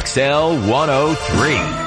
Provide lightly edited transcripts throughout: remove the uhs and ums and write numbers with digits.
XL 103.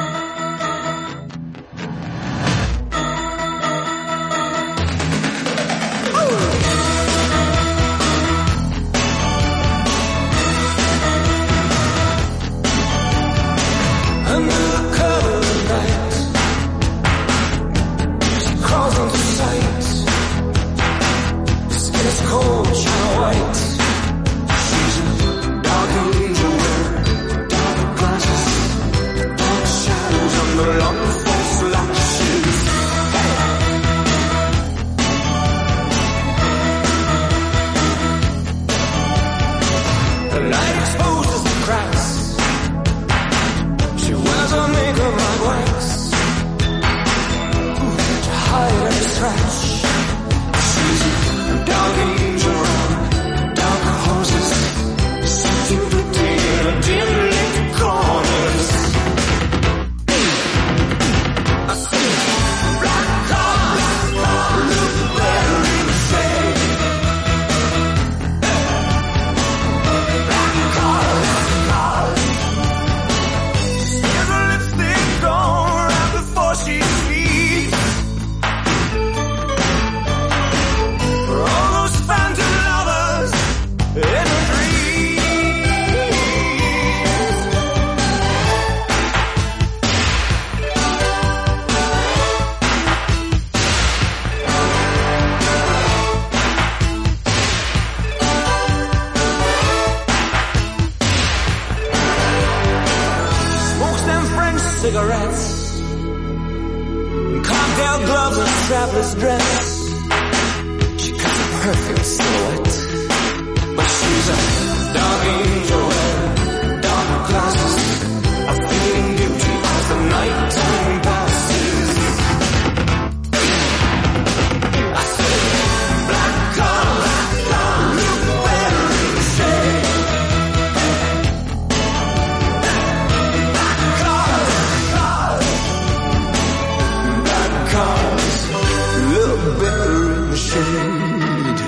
Cigarettes, cocktail gloves and strapless dress. She cuts a perfect silhouette, but she's a dark angel wearing dark glasses, a fleeting beauty as the nighttime passes. I say, black car, look better in the shade. Look better in the shade.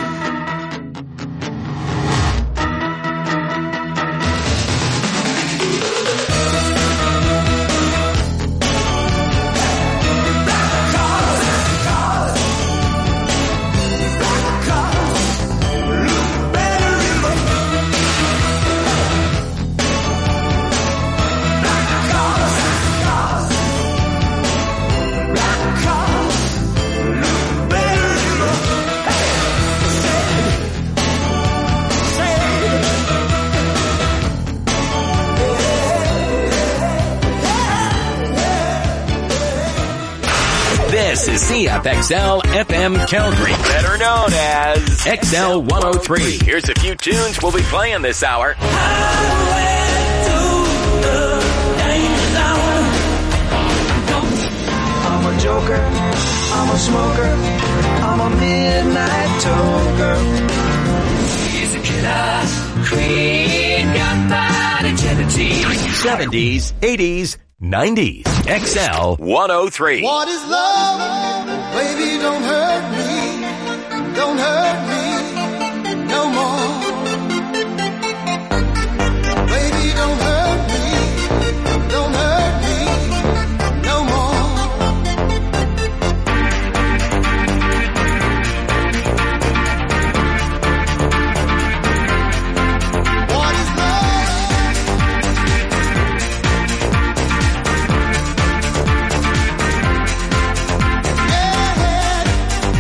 This is CFXL FM Calgary, better known as XL 103. Here's a few tunes we'll be playing this hour. I'm a joker, I'm a smoker, I'm a midnight toker. He's a killer, Creed, gunfight, agility. 70s, 80s, 90s. XL 103. What is love? Baby, don't hurt me. Don't hurt me no more. Baby, don't hurt me. Don't hurt me no more. What is love? Yeah.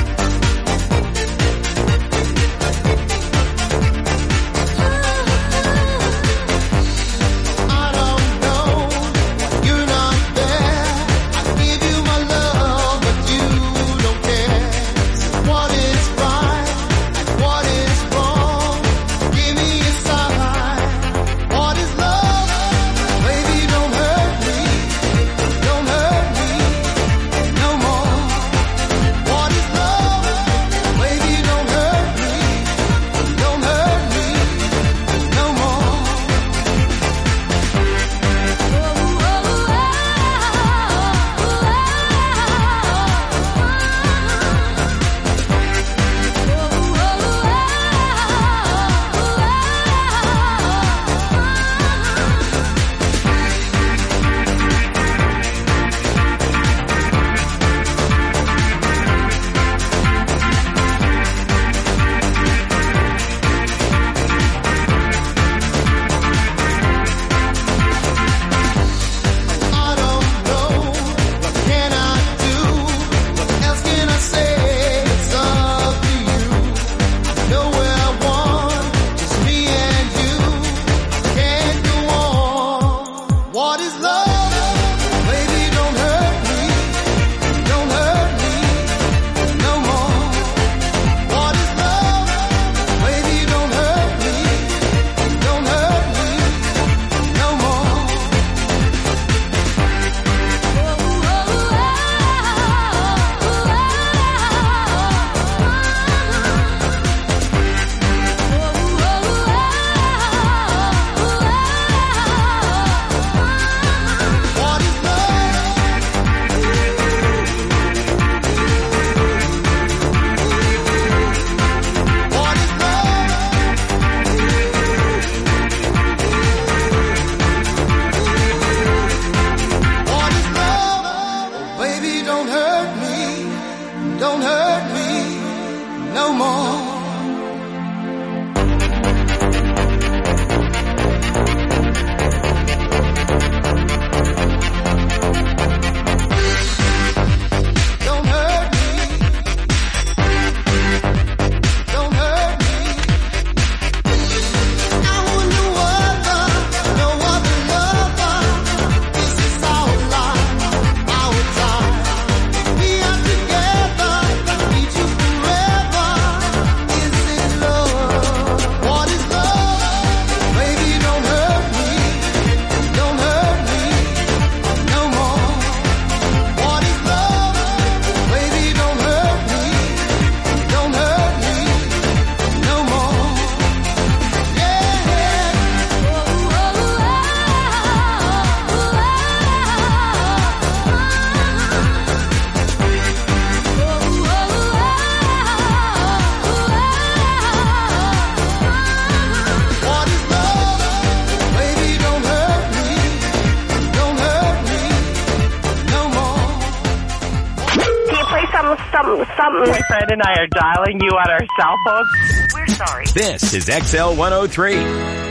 Fred and I are dialing you on our cell phones. We're sorry. This is XL 103.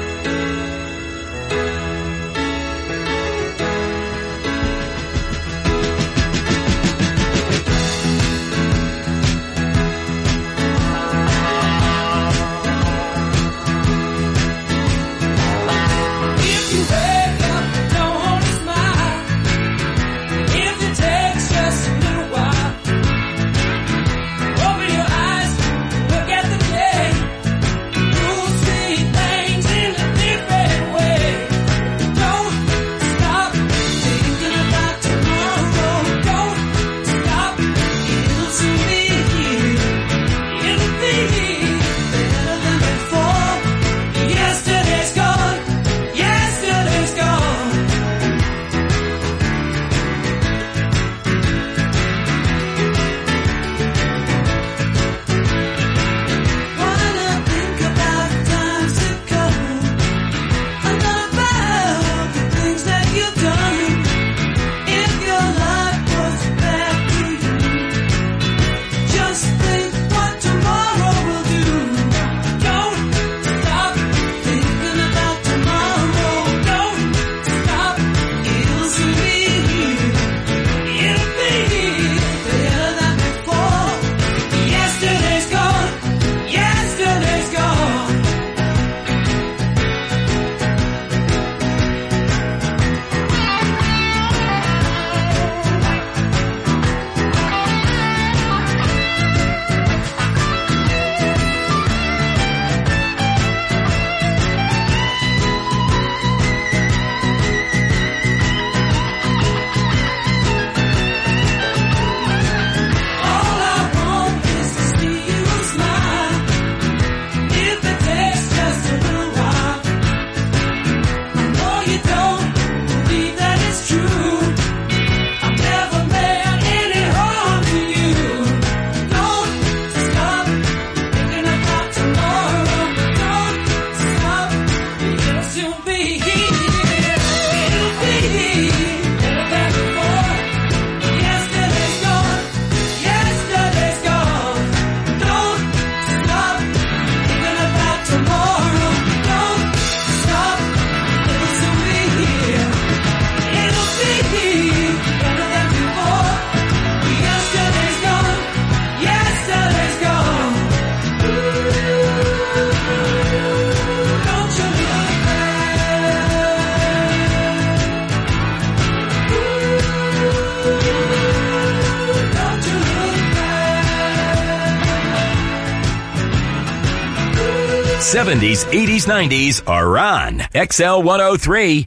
'70s, '80s, '90s are on XL 103.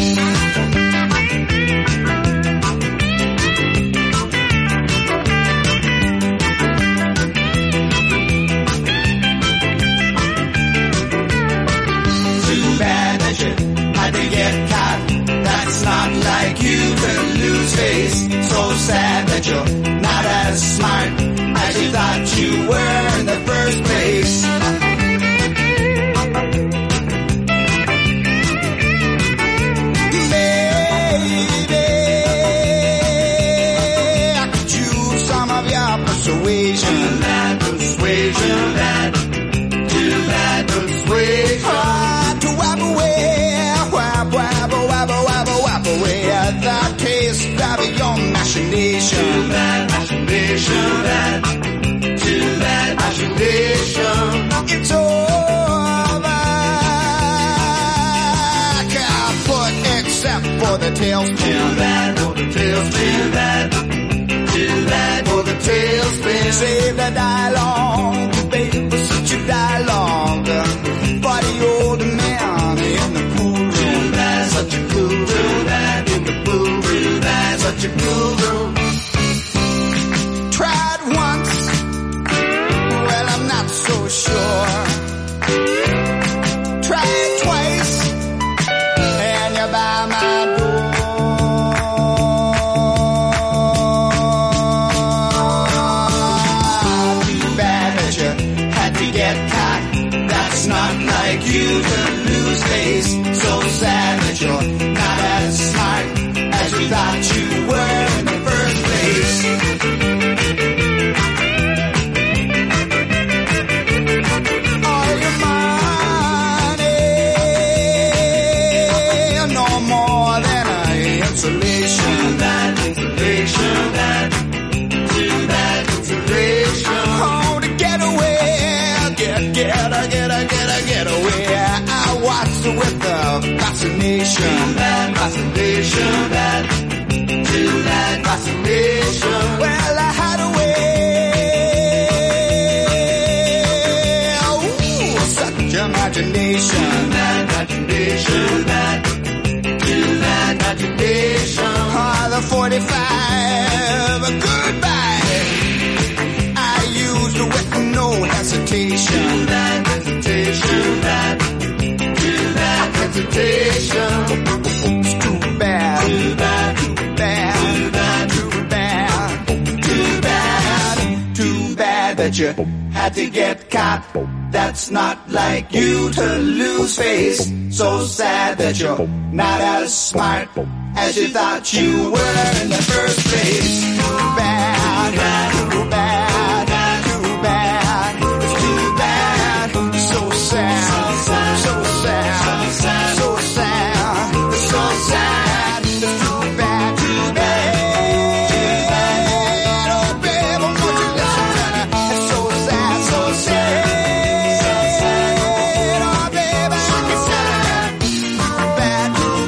Too bad that you had to get caught. That's not like you to lose face. So sad that you're not as smart as you thought you were in the first place. Too bad, it's over. Kaput except for the tailspin. Too bad for the tailspin. Too bad for the tailspin. Save the dialogue, baby, such a dialogue. For the old man in the pool room. Too bad, such a cool room. Too bad in the pool room. Too bad, such a cool room. Tried once, well, I'm not so sure. Try it twice, and you're by my door. Too bad that you had to get caught. That's not like you to lose face. So sad that you're not as smart as you thought you were in the first place. imagination. The 45, goodbye. I used with no hesitation. Hesitation. It's too bad. Too bad that you had to get caught. That's not like you to lose face. So sad that you're not as smart as you thought you were in the first place. Too bad, too bad, too bad. It's too bad, so sad, so sad, so sad, so sad. It's too bad, too bad. Oh babe, won't you listen to me? It's so sad, so sad. Oh babe, I can tell you. Too bad, too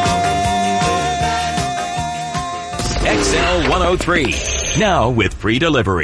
bad. XL 103, now with free delivery.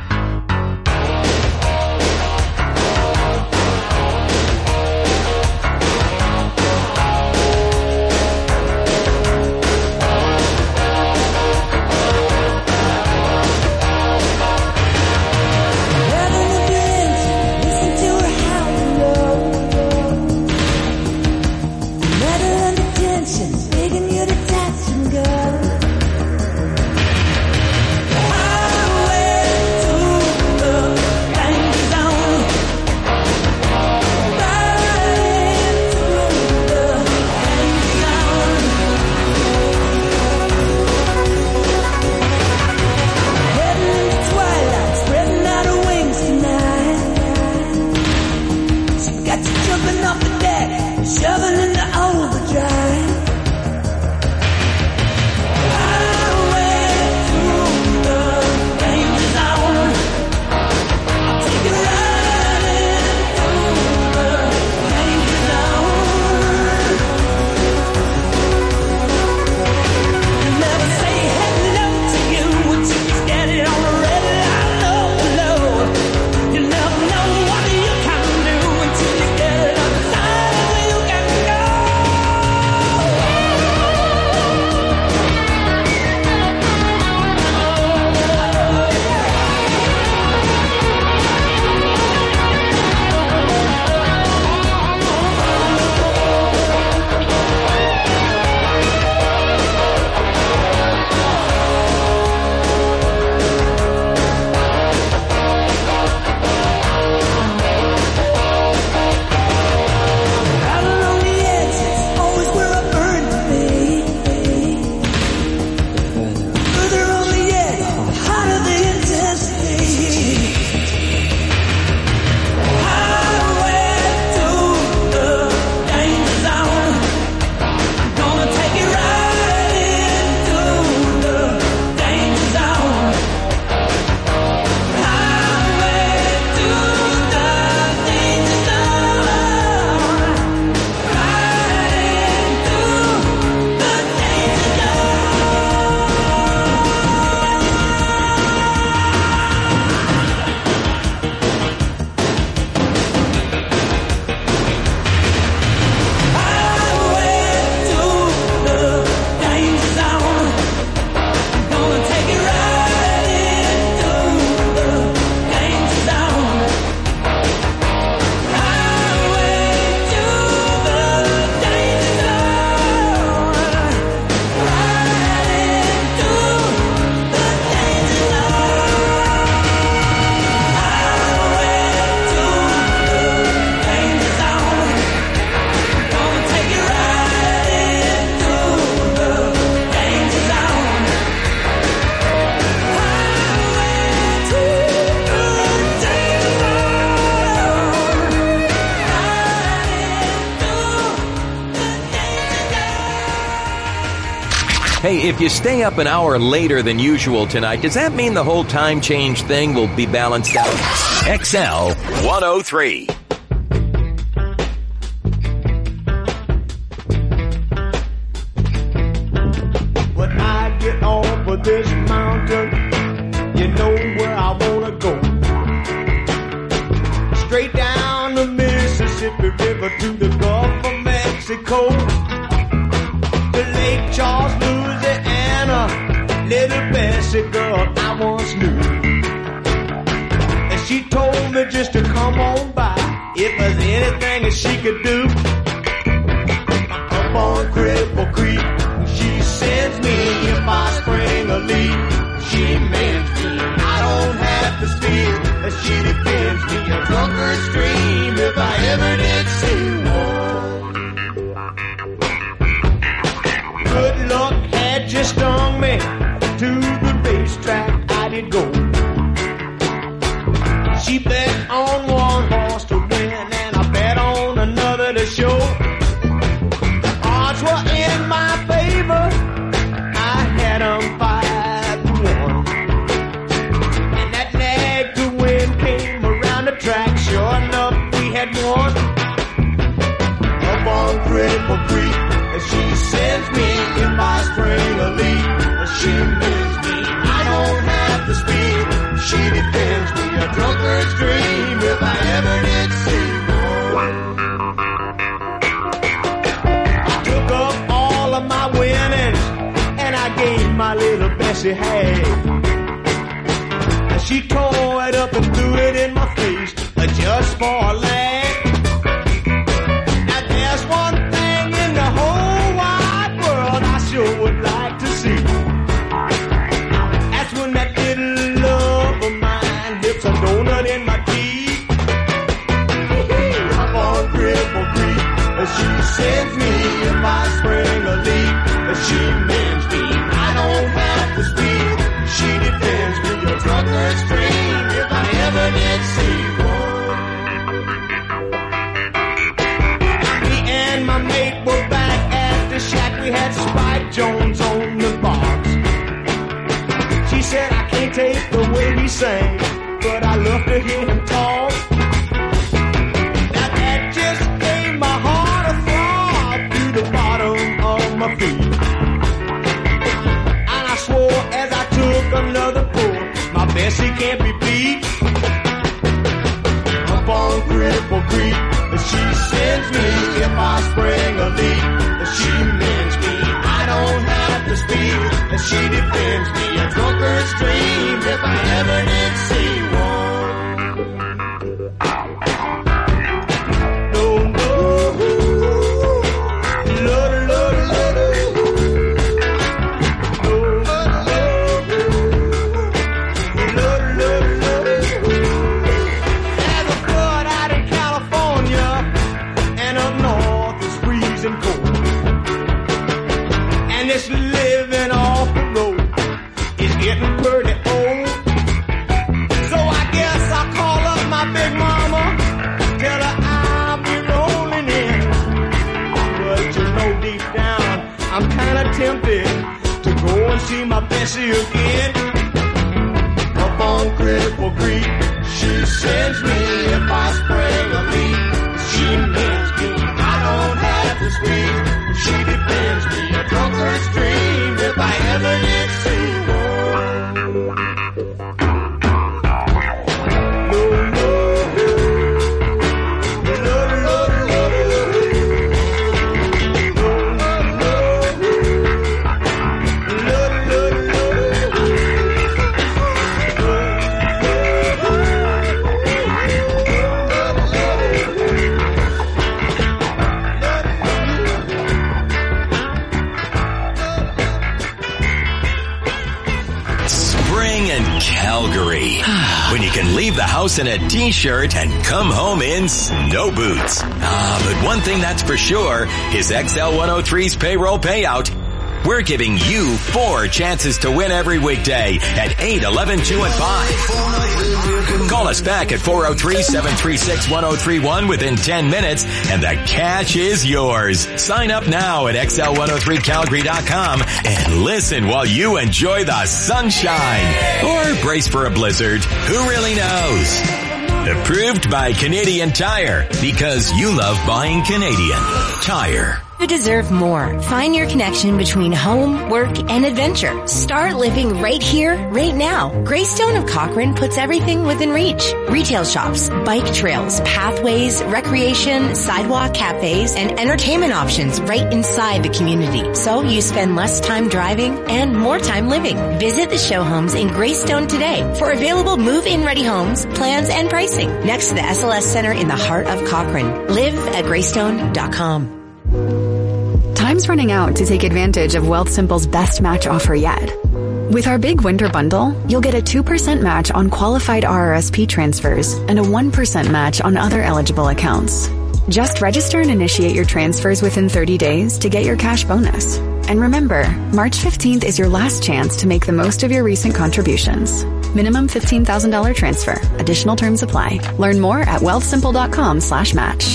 Hey, if you stay up an hour later than usual tonight, does that mean the whole time change thing will be balanced out? XL 103. When I get off of this mountain, you know where I wanna go. Straight down the Mississippi the river to the Gulf of Mexico, to Lake Charles, Louisiana, little Bessie girl I once knew. And she told me just to come on by if there's anything that she could do. Up on Cripple Creek, she sends me if I spring a leak. She mends me, I don't have to speak. She defends me, a drunkard's dream, if I ever did see one. Good luck had just stung me. To the racetrack I did go. She bet on one horse to win, and I bet on another to show. The odds were in my favor. I had 'em 5-1. And that nag to win came around the track. Sure enough, we had won. Up on Cripple Creek, and she sends me if I spring a leak. She mends me, I don't have to speak. She defends me, a drunkard's dream, if I ever did see one. I took up all of my winnings, and I gave my little Bessie half. And she tore it up and threw it in my face, just for a laugh. Now there's one thing in the whole wide world I sure would like to see. A donut in my teeth. Up on Cripple Creek, she sends me if I spring a leak. She mends me, I don't have to speak. She defends me, a drunkard's dream, if I ever did see one. Me and my mate were back at the shack. We had Spike Jones on the box. She said, I can't take the way he sang, but I love to hear him talk. Now that just gave my heart a throb to the bottom of my feet. And I swore as I took another pull, my Bessie can't be beat. Up on Cripple Creek, she sends me if I spring a leak. She mends me, I don't have to speak. She defends me, a drunkard's dream, if I ever did see one. Living off the road is getting pretty old. So I guess I'll call up my big mama, tell her I'll be rolling in. But you know deep down, I'm kinda tempted to go and see my Bessie again. Up on Cripple Creek, she sends me if I spring a leak. She mends me, I don't have to speak. She defends me, a drunkard's dream, if I ever did see Calgary. When you can leave the house in a t-shirt and come home in snow boots. But one thing that's for sure is XL 103's payroll payout. We're giving you 4 chances to win every weekday at 8, 11, 2, and 5. Call us back at 403-736-1031 within 10 minutes and the cash is yours. Sign up now at XL103Calgary.com and listen while you enjoy the sunshine. Or brace for a blizzard. Who really knows? Approved by Canadian Tire, because you love buying Canadian Tire. You deserve more. Find your connection between home, work, and adventure. Start living right here, right now. Greystone of Cochrane puts everything within reach. Retail shops, bike trails, pathways, recreation, sidewalk cafes, and entertainment options right inside the community. So you spend less time driving and more time living. Visit the show homes in Greystone today for available move-in ready homes, plans, and pricing. Next to the SLS Center in the heart of Cochrane. Live at Greystone.com. Time's running out to take advantage of Wealthsimple's best match offer yet. With our big winter bundle, you'll get a 2% match on qualified RRSP transfers and a 1% match on other eligible accounts. Just register and initiate your transfers within 30 days to get your cash bonus. And remember, March 15th is your last chance to make the most of your recent contributions. Minimum $15,000 transfer. Additional terms apply. Learn more at wealthsimple.com/match.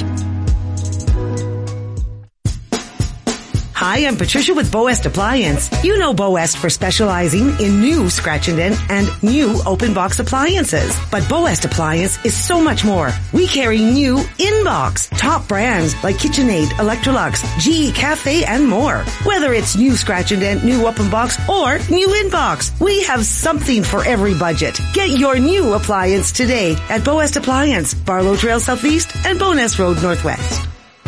Hi, I'm Patricia with Boest Appliance. You know Boest for specializing in new scratch and dent and new open box appliances. But Boest Appliance is so much more. We carry new in-box, top brands like KitchenAid, Electrolux, GE Cafe, and more. Whether it's new scratch and dent, new open box, or new in-box, we have something for every budget. Get your new appliance today at Boest Appliance, Barlow Trail Southeast and Bowness Road Northwest.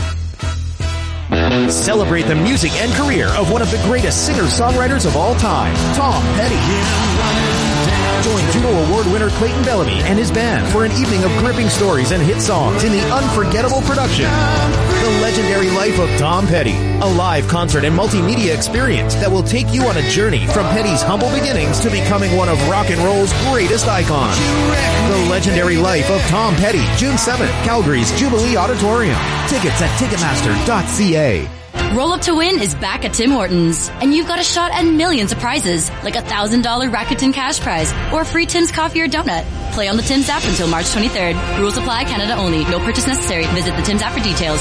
Celebrate the music and career of one of the greatest singer-songwriters of all time, Tom Petty. Join Juno Award winner Clayton Bellamy and his band for an evening of gripping stories and hit songs in the unforgettable production, The Legendary Life of Tom Petty, a live concert and multimedia experience that will take you on a journey from Petty's humble beginnings to becoming one of rock and roll's greatest icons. The Legendary Life of Tom Petty, June 7th, Calgary's Jubilee Auditorium. Tickets at Ticketmaster.ca. Roll Up to Win is back at Tim Hortons, and you've got a shot at millions of prizes, like a $1,000 Rakuten cash prize or a free Tim's coffee or donut. Play on the Tim's app until March 23rd. Rules apply, Canada only. No purchase necessary. Visit the Tim's app for details.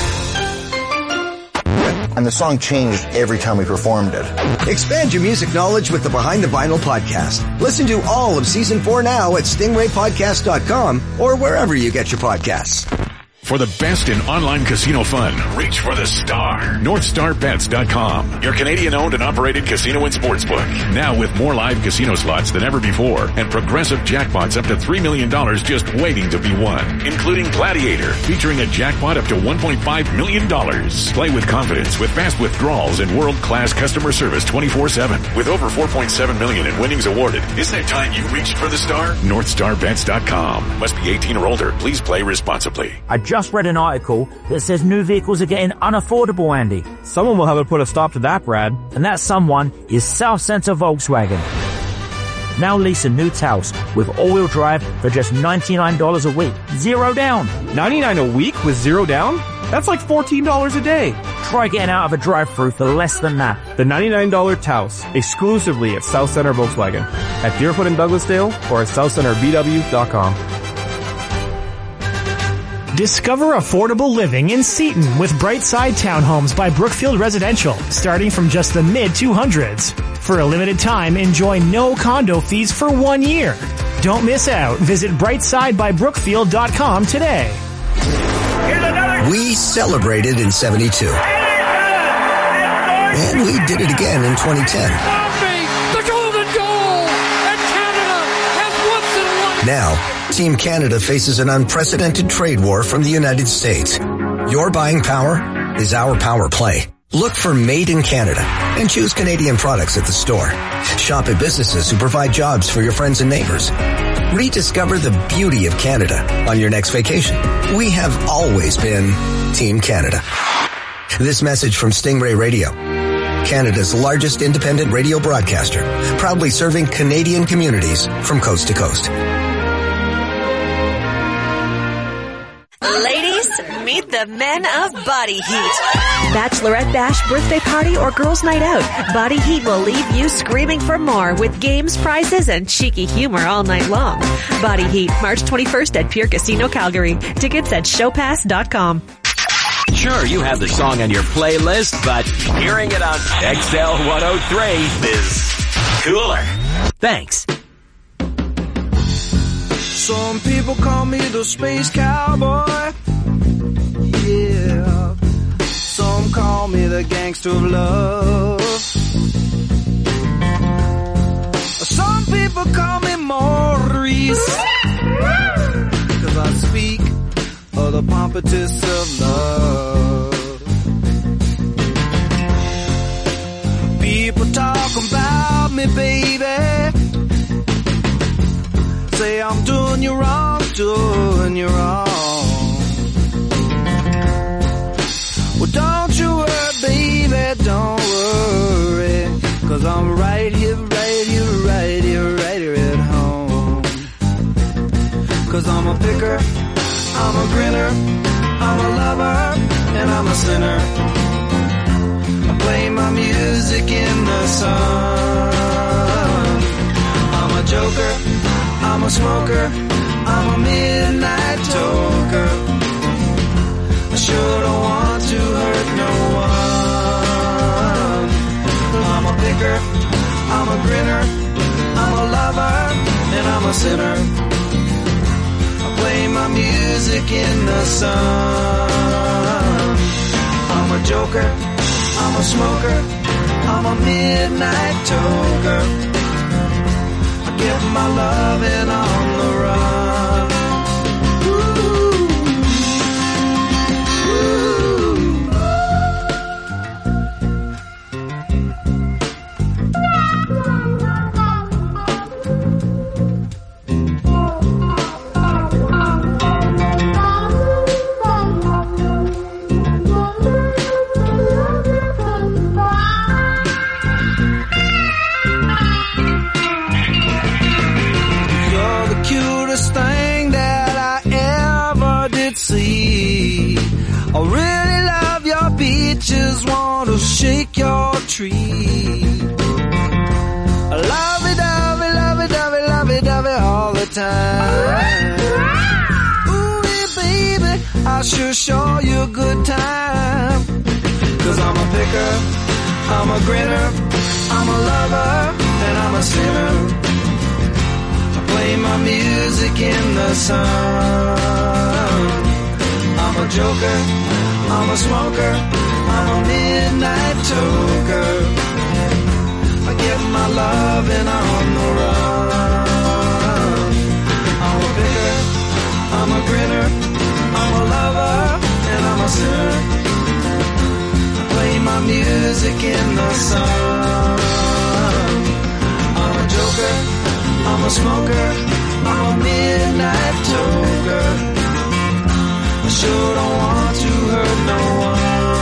And the song changed every time we performed it. Expand your music knowledge with the Behind the Vinyl podcast. Listen to all of Season 4 now at stingraypodcast.com or wherever you get your podcasts. For the best in online casino fun, reach for the star. NorthStarBets.com, your Canadian-owned and operated casino and sportsbook. Now with more live casino slots than ever before and progressive jackpots up to $3 million just waiting to be won, including Gladiator, featuring a jackpot up to $1.5 million. Play with confidence with fast withdrawals and world-class customer service 24/7. With over $4.7 million in winnings awarded, isn't it time you reached for the star? NorthStarBets.com. Must be 18 or older. Please play responsibly. I just read an article that says new vehicles are getting unaffordable, Andy. Someone will have to put a stop to that, Brad. And that someone is South Centre Volkswagen. Now lease a new Taos with all-wheel drive for just $99 a week. Zero down. $99 a week with zero down? That's like $14 a day. Try getting out of a drive-thru for less than that. The $99 Taos, exclusively at South Centre Volkswagen. At Deerfoot and Douglasdale or at southcenterbw.com. Discover affordable living in Seaton with Brightside Townhomes by Brookfield Residential, starting from just the mid-200s. For a limited time, enjoy no condo fees for 1 year. Don't miss out. Visit brightsidebybrookfield.com today. We celebrated in 72. And we did it again in 2010. The golden goal! And Canada has once and won. Now, Team Canada faces an unprecedented trade war from the United States. Your buying power is our power play. Look for Made in Canada and choose Canadian products at the store. Shop at businesses who provide jobs for your friends and neighbors. Rediscover the beauty of Canada on your next vacation. We have always been Team Canada. This message from Stingray Radio, Canada's largest independent radio broadcaster, proudly serving Canadian communities from coast to coast. Ladies, meet the men of Body Heat. Bachelorette bash, birthday party, or girls' night out, Body Heat will leave you screaming for more with games, prizes, and cheeky humor all night long. Body Heat, March 21st at Pier Casino, Calgary. Tickets at showpass.com. Sure, you have the song on your playlist, but hearing it on XL 103 is cooler. Thanks. Some people call me the space cowboy. Yeah. Some call me the gangster of love. Some people call me Maurice. 'Cause I speak speak of the pompatus of love. People talk about me, baby. Say I'm doing you wrong, doing you wrong. Well, don't you worry, baby, don't worry. 'Cause I'm right here, right here, right here, right here at home. 'Cause I'm a picker, I'm a grinner, I'm a lover, and I'm a sinner. I play my music in the sun. I'm a joker, I'm a smoker, I'm a midnight toker. I sure don't want to hurt no one. I'm a picker, I'm a grinner, I'm a lover, and I'm a sinner. I play my music in the sun. I'm a joker, I'm a smoker, I'm a midnight toker. I get my loving on the run. Thing that I ever did see. I really love your beaches, want to shake your tree. Lovey-dovey, lovey-dovey, lovey-dovey all the time. Ooh, baby, I sure show you a good time. 'Cause I'm a picker, I'm a grinner, I'm a lover, and I'm a sinner. Play my music in the sun. I'm a joker, I'm a smoker, I'm a midnight toker. I get my loving on the run. I'm a picker, I'm a grinner, I'm a lover, and I'm a sinner. I play my music in the sun. I'm a joker, I'm a smoker, I'm a midnight toker. I sure don't want to hurt no one.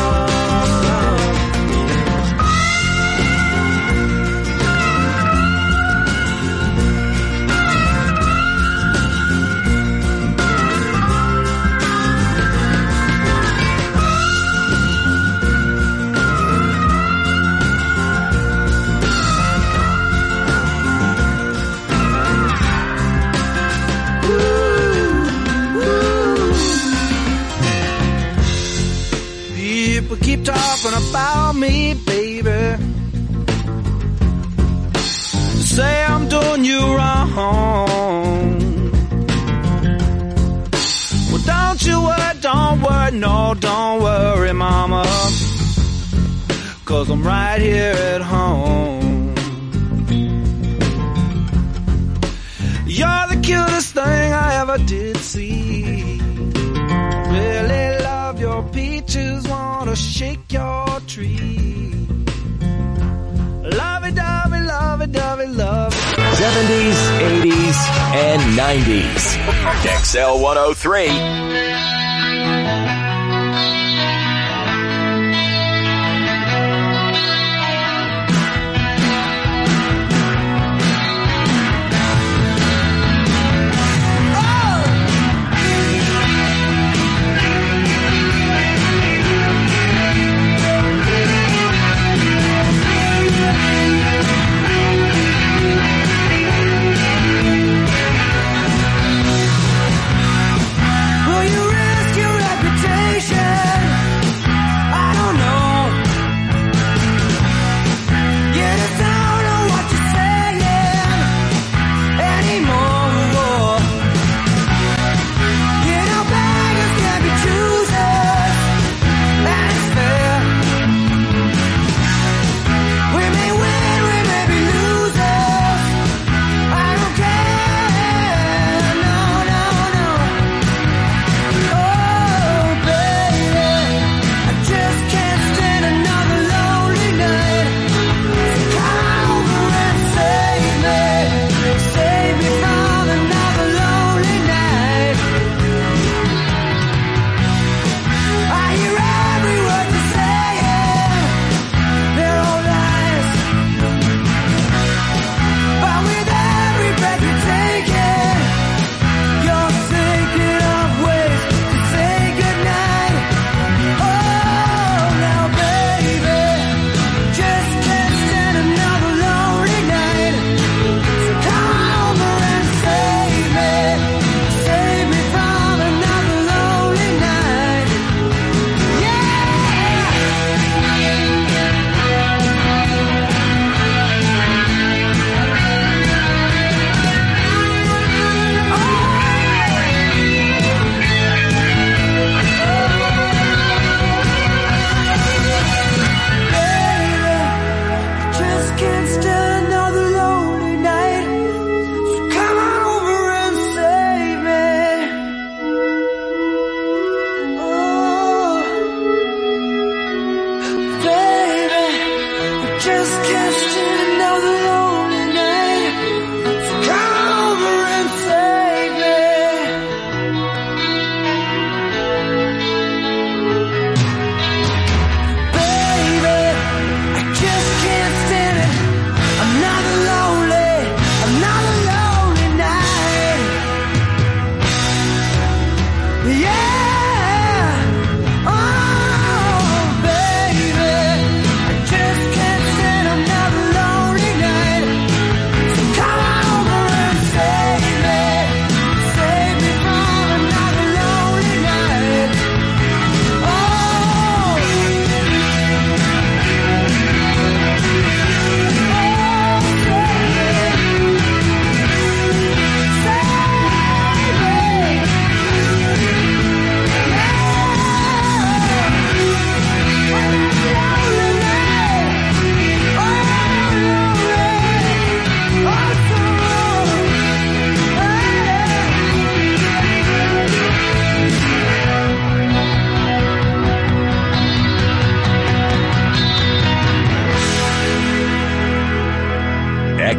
People keep talking about me, baby. Say I'm doing you wrong. Well, don't you worry, no, don't worry, mama. 'Cause I'm right here at home. You're the cutest thing I ever did see. Really love your peaches, wanna shake your tree. Lovey-dovey, lovey-dovey, love. 70s, 80s, and 90s. XL 103. Will you really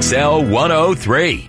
XL 103.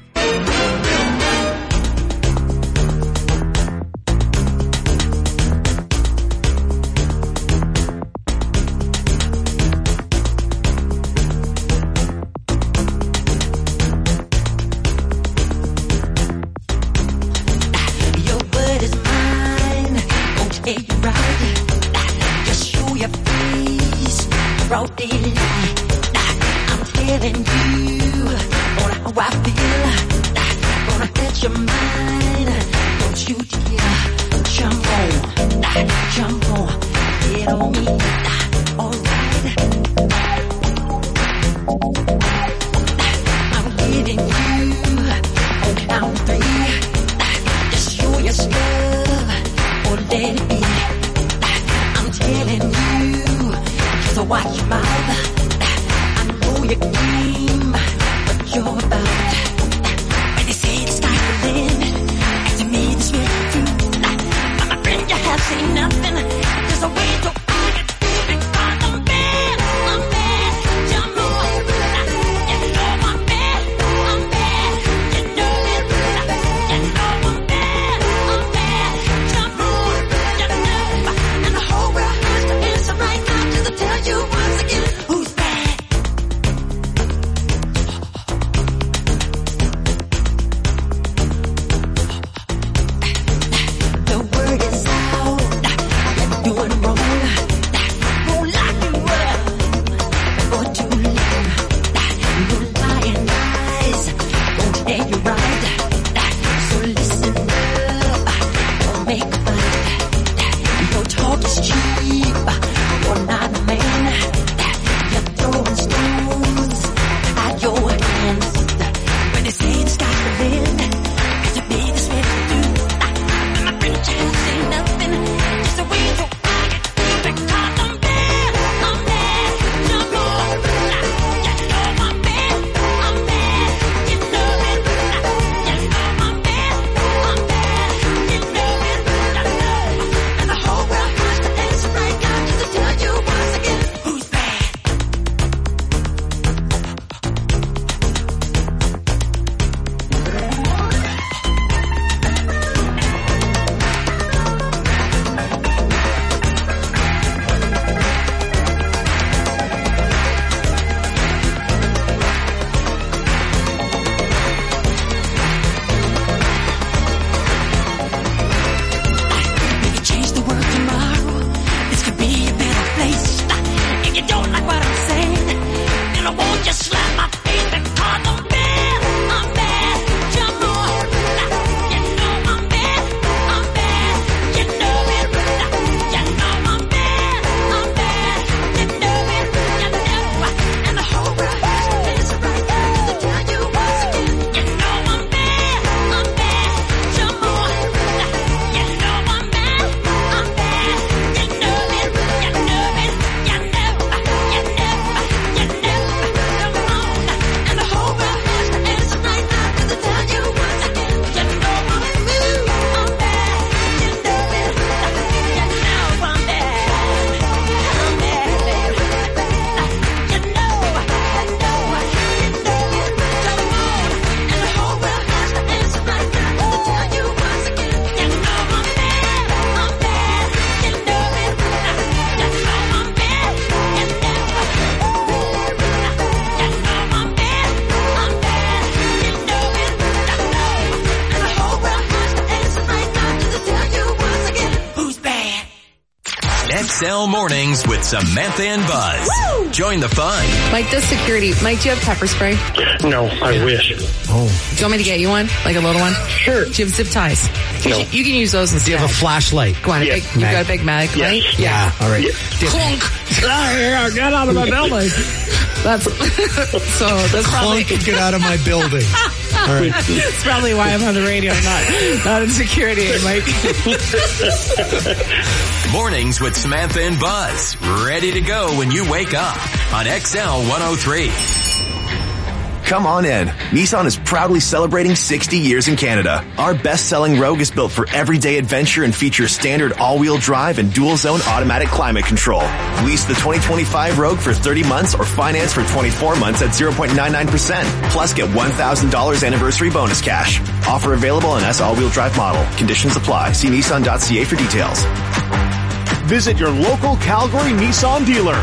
XL Mornings with Samantha and Buzz. Woo! Join the fun. Mike does security. Mike, do you have pepper spray? No, I wish. Oh. Do you want me to get you one? Like a little one? Sure. Do you have zip ties? No. You can use those instead. Do you have a flashlight? Go on. Yes. You got a big mag light? Yes. Yeah. All right. Yes. Clunk. Get out of my building. That's so. That's probably get out of my building. All right. That's probably why I'm on the radio, not in security, Mike. Mornings with Samantha and Buzz. Ready to go when you wake up on XL 103. Come on in. Nissan is proudly celebrating 60 years in Canada. Our best-selling Rogue is built for everyday adventure and features standard all-wheel drive and dual-zone automatic climate control. Lease the 2025 Rogue for 30 months or finance for 24 months at 0.99%. Plus get $1,000 anniversary bonus cash. Offer available on S all-wheel drive model. Conditions apply. See Nissan.ca for details. Visit your local Calgary Nissan dealer.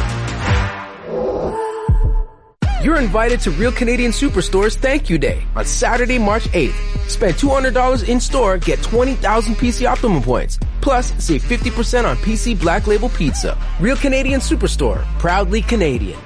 You're invited to Real Canadian Superstore's Thank You Day on Saturday, March 8th. Spend $200 in store, get 20,000 PC Optimum points. Plus, save 50% on PC Black Label Pizza. Real Canadian Superstore, proudly Canadian.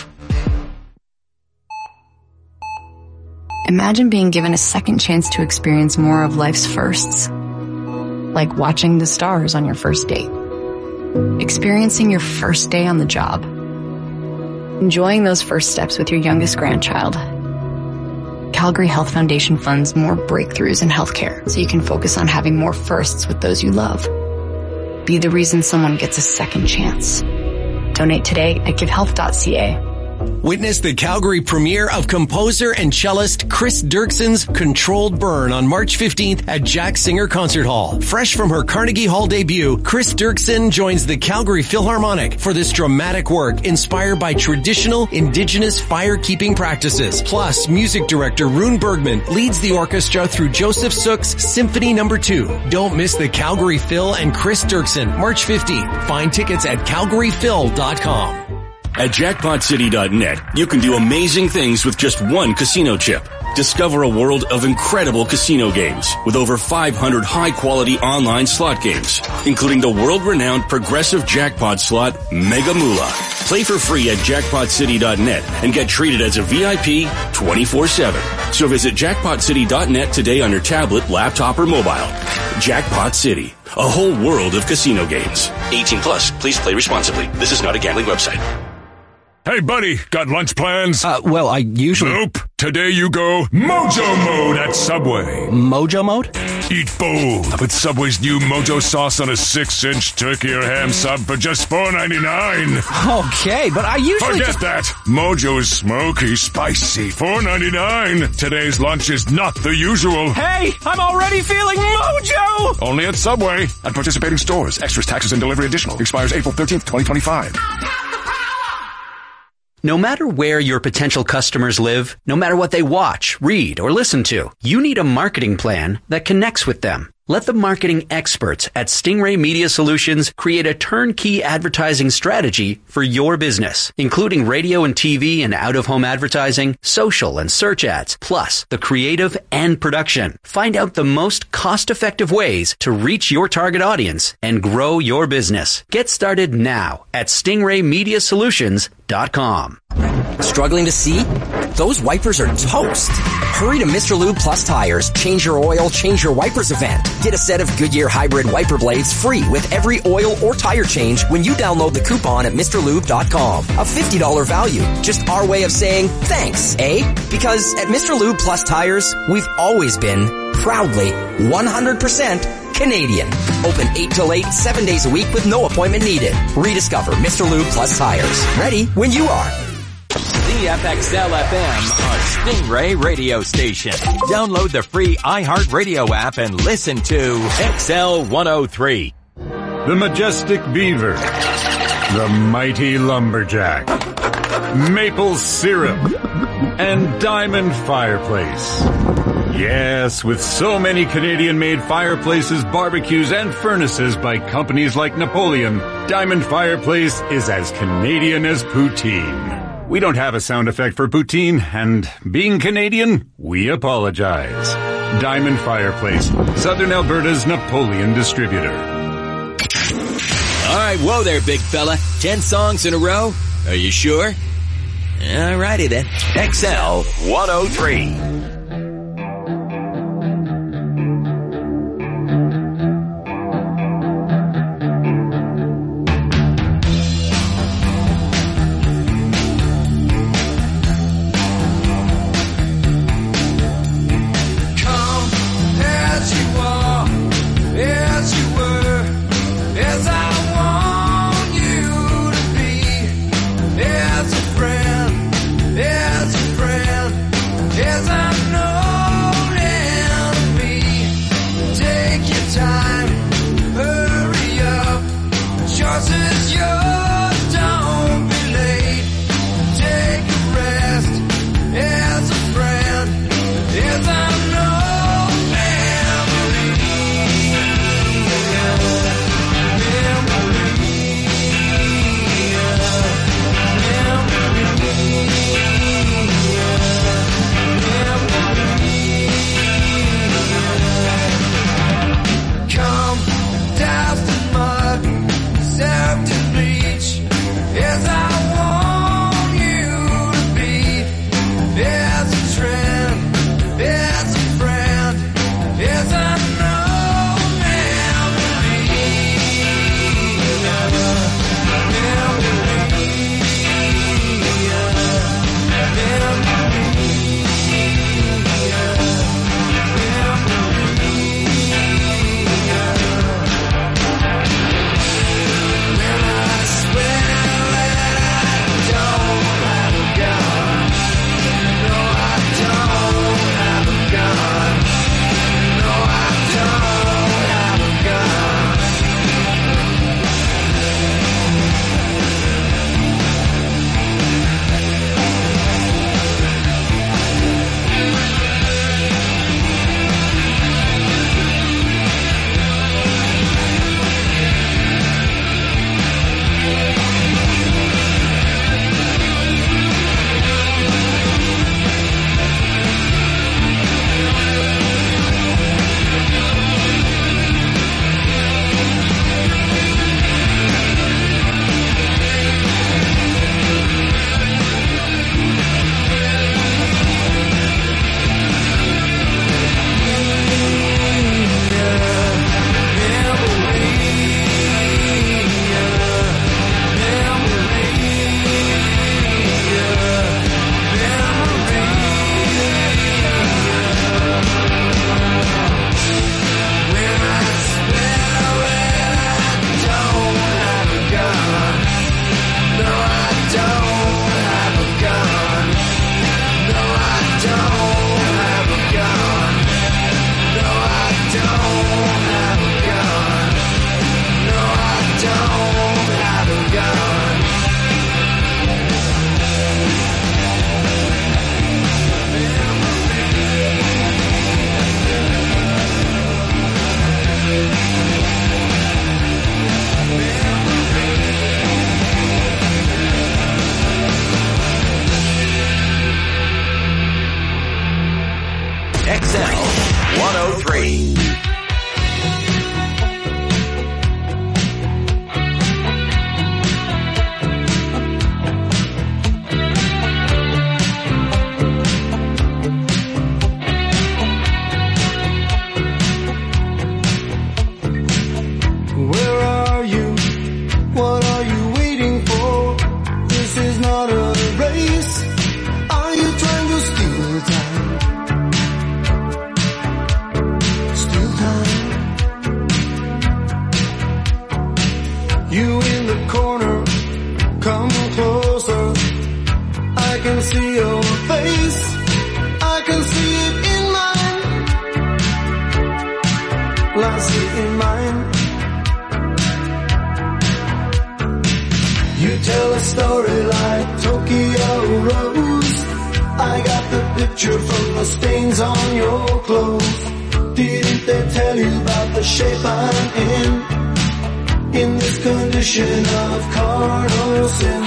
Imagine being given a second chance to experience more of life's firsts. Like watching the stars on your first date. Experiencing your first day on the job. Enjoying those first steps with your youngest grandchild. Calgary Health Foundation funds more breakthroughs in healthcare so you can focus on having more firsts with those you love. Be the reason someone gets a second chance. Donate today at givehealth.ca. Witness the Calgary premiere of composer and cellist Chris Dirkson's Controlled Burn on March 15th at Jack Singer Concert Hall. Fresh from her Carnegie Hall debut, Chris Dirkson joins the Calgary Philharmonic for this dramatic work inspired by traditional Indigenous fire-keeping practices. Plus, music director Rune Bergman leads the orchestra through Joseph Sook's Symphony No. 2. Don't miss the Calgary Phil and Chris Dirkson, March 15th. Find tickets at calgaryphil.com. At jackpotcity.net, you can do amazing things with just one casino chip. Discover a world of incredible casino games with over 500 high-quality online slot games, including the world-renowned progressive jackpot slot Mega Moolah. Play for free at jackpotcity.net and get treated as a VIP 24/7. So visit jackpotcity.net today on your tablet, laptop, or mobile. Jackpot City, a whole world of casino games. 18 plus. Please play responsibly. This is not a gambling website. Hey, buddy, got lunch plans? Well, I usually... Nope. Today you go Mojo Mode at Subway. Mojo Mode? Eat bold with Subway's new Mojo sauce on a 6-inch turkey or ham sub for just $4.99. Okay, but I usually Forget that. Mojo is smoky, spicy, $4.99. Today's lunch is not the usual. Hey, I'm already feeling Mojo! Only at Subway. At participating stores. Extras, taxes, and delivery additional. Expires April 13th, 2025. No matter where your potential customers live, no matter what they watch, read, or listen to, you need a marketing plan that connects with them. Let the marketing experts at Stingray Media Solutions create a turnkey advertising strategy for your business, including radio and TV and out-of-home advertising, social and search ads, plus the creative and production. Find out the most cost-effective ways to reach your target audience and grow your business. Get started now at StingrayMediaSolutions.com. Struggling to see? Those wipers are toast. Hurry to Mr. Lube Plus Tires. Change your oil, change your wipers event. Get a set of Goodyear hybrid wiper blades free with every oil or tire change when you download the coupon at MrLube.com. A $50 value. Just our way of saying thanks, eh? Because at Mr. Lube Plus Tires, we've always been proudly 100% Canadian. Open 8 till 8, 7 days a week with no appointment needed. Rediscover Mr. Lube Plus Tires. Ready when you are. CFXL FM, a Stingray radio station. Download the free iHeartRadio app and listen to XL 103. The Majestic Beaver. The Mighty Lumberjack. Maple Syrup. And Diamond Fireplace. Yes, with so many Canadian-made fireplaces, barbecues, and furnaces by companies like Napoleon, Diamond Fireplace is as Canadian as poutine. We don't have a sound effect for poutine, and being Canadian, we apologize. Diamond Fireplace, Southern Alberta's Napoleon distributor. All right, whoa there, big fella. 10 songs in a row? Are you sure? All righty then. XL 103. As you were. You in the corner, come closer. I can see your face, I can see it in mine. Well, I see it in mine. You tell a story like Tokyo Rose. I got the picture from the stains on your clothes. Didn't they tell you about the shape I'm in this condition of carnal sin?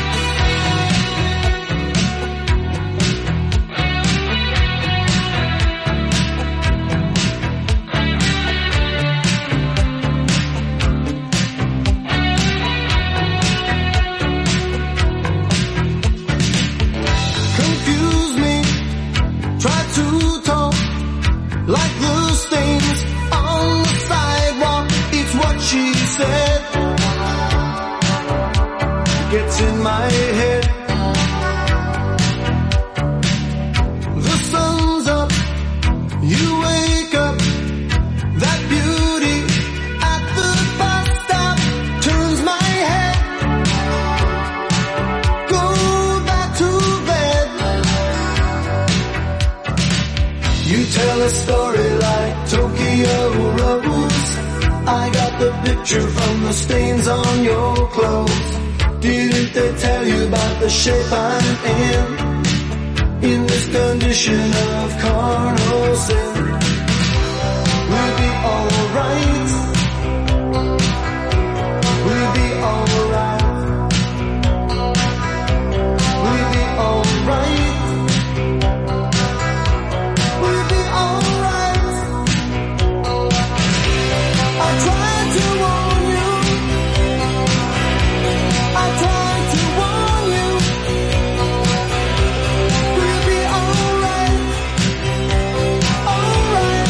Confuse me, try to talk like the stains on the sidewalk. It's what she said gets in my head. The sun's up, you wake up. That beauty at the bus stop turns my head. Go back to bed. You tell a story like Tokyo Rose. I got the picture from the stains on your clothes. Didn't they tell you about the shape I'm in this condition of carnal sin? We'll be alright. We'll be alright. We'll be alright. We'll be alright. I tried to warn you. I tried to warn you. We'll be alright. Alright.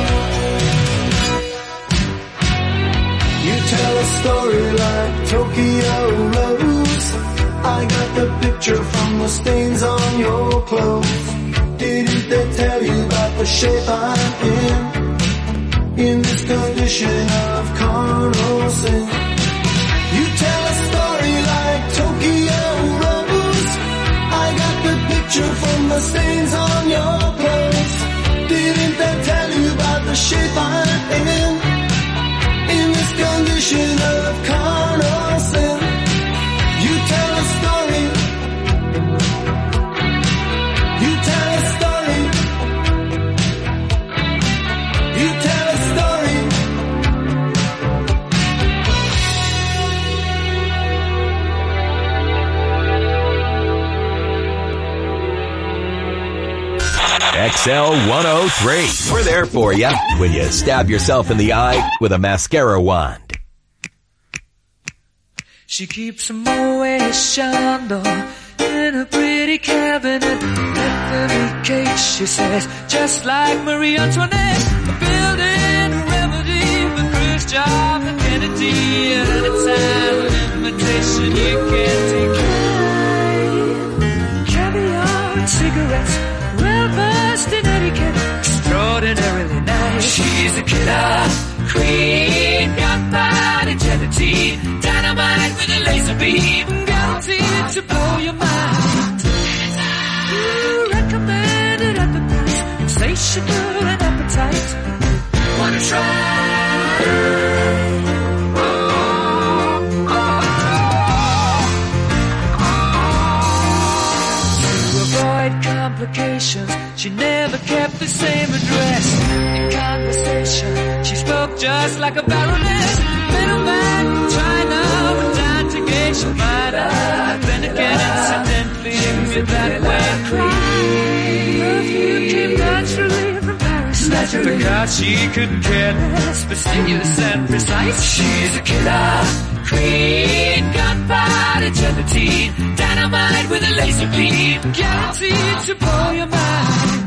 You tell a story like Tokyo Rose. I got the picture from the stains on your clothes. Didn't they tell you about the shape I'm in this condition of carnal sin? You tell a story like Tokyo Rose. I got the picture from the stains on your clothes. Didn't they tell you about the shape I'm in this condition of carnal sin? You tell a story. You tell a story. You tell a story. XL 103. We're there for you when you stab yourself in the eye with a mascara wand. She keeps a Moet Chandon in a pretty cabinet. Every cake, she says, just like Marie Antoinette. Building a remedy for Khrushchev and Kennedy. And anytime an invitation you can't decline. Caviar and cigarettes, well-versed in etiquette, extraordinarily nice. She's a killer queen, gunpowder gelatine, dynamite with a laser beam, guaranteed to blow your mind. You recommended at the price, insatiable and appetite. Wanna try? To avoid complications, she never kept the same address. In conversation, she spoke just like a baroness. Middleman from China went down to gauge your mind. Then again, incidentally, with that wet cream. Perfume came naturally from Paris. Because she couldn't care less, fastidious and precise. She's a killer queen, gunpowder gelatine, dynamite with a laser beam, guaranteed to blow your mind.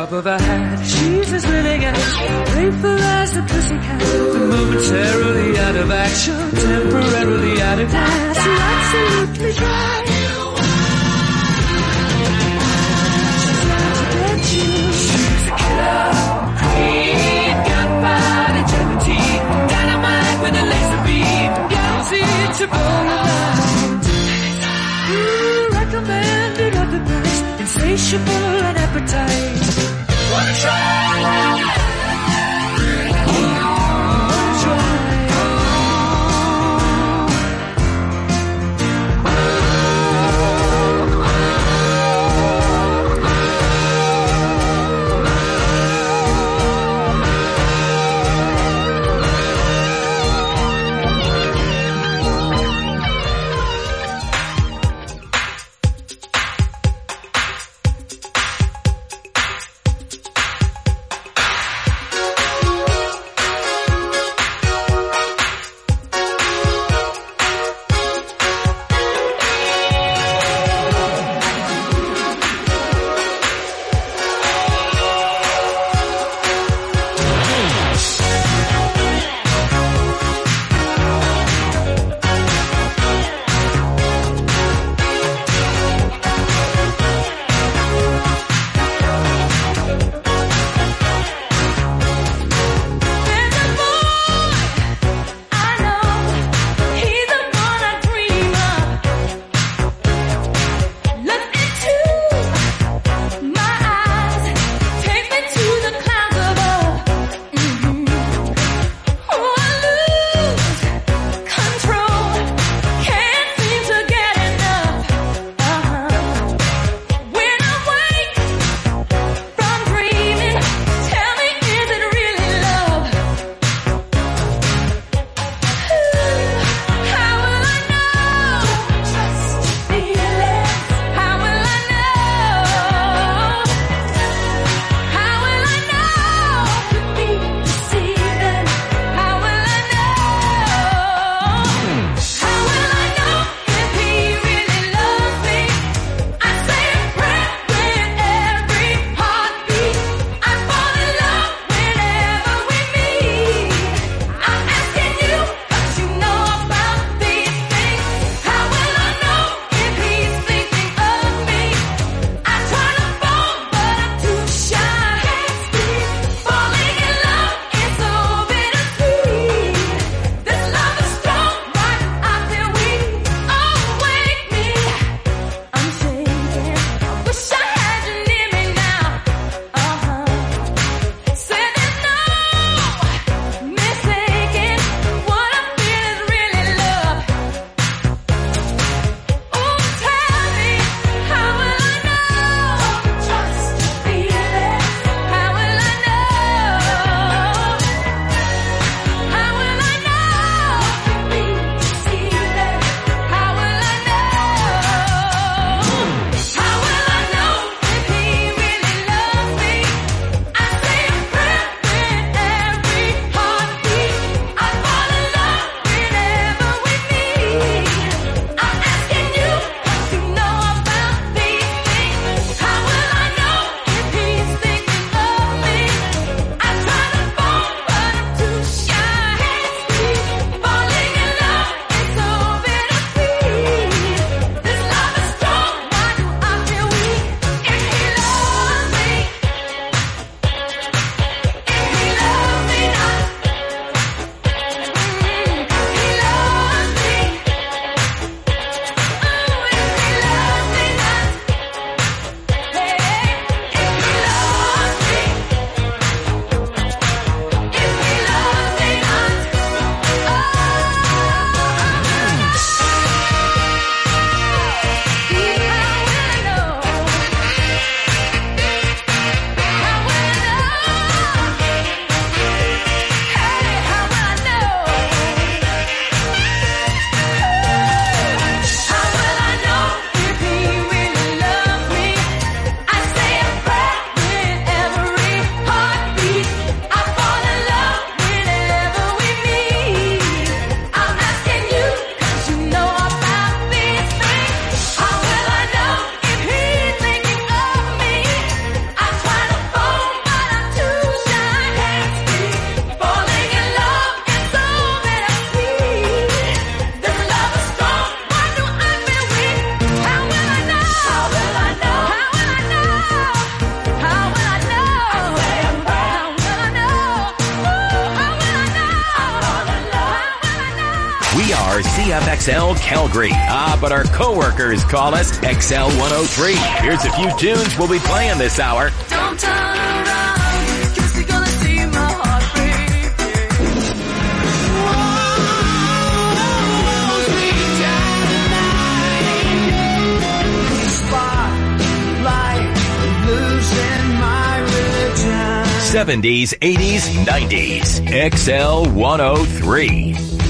drop of a hat. She's as willing and playful as a pussycat. But momentarily out of action, temporarily out of gas. You're absolutely dry. She's out to get you. She's a killer queen. Gunpowder, gelatine, dynamite with a laser beam. Guaranteed to blow your mind. Recommended at the best, insatiable and appetite. Wanna try? CFXL Calgary. But our coworkers call us XL 103. Here's a few tunes we'll be playing this hour. Don't turn around, 'cause you're gonna see my heart break. Whoa, sweet Spotlight, losing my religion. 70s, 80s, 90s. XL 103.